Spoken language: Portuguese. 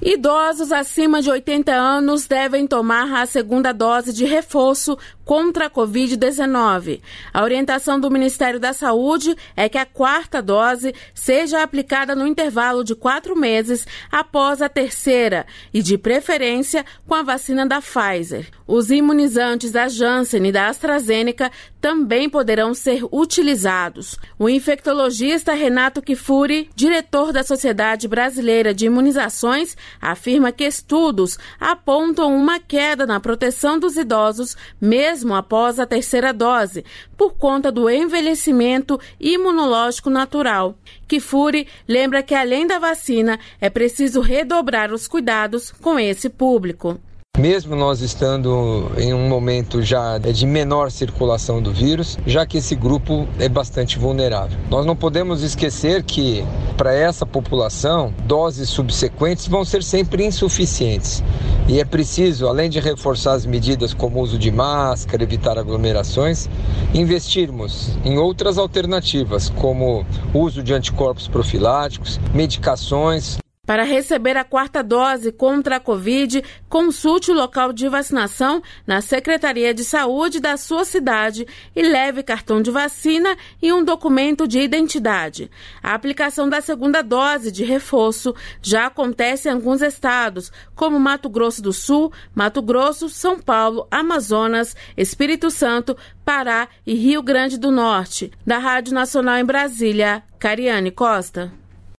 Idosos acima de 80 anos devem tomar a segunda dose de reforço contra a Covid-19. A orientação do Ministério da Saúde é que a quarta dose seja aplicada no intervalo de 4 meses após a terceira e, de preferência, com a vacina da Pfizer. Os imunizantes da Janssen e da AstraZeneca também poderão ser utilizados. O infectologista Renato Kifuri, diretor da Sociedade Brasileira de Imunizações, afirma que estudos apontam uma queda na proteção dos idosos mesmo após a terceira dose, por conta do envelhecimento imunológico natural. Kifuri lembra que, além da vacina, é preciso redobrar os cuidados com esse público. Mesmo nós estando em um momento já de menor circulação do vírus, já que esse grupo é bastante vulnerável. Nós não podemos esquecer que, para essa população, doses subsequentes vão ser sempre insuficientes. E é preciso, além de reforçar as medidas como o uso de máscara, evitar aglomerações, investirmos em outras alternativas, como o uso de anticorpos profiláticos, medicações. Para receber a quarta dose contra a Covid, consulte o local de vacinação na Secretaria de Saúde da sua cidade e leve cartão de vacina e um documento de identidade. A aplicação da segunda dose de reforço já acontece em alguns estados, como Mato Grosso do Sul, Mato Grosso, São Paulo, Amazonas, Espírito Santo, Pará e Rio Grande do Norte. Da Rádio Nacional em Brasília, Cariane Costa.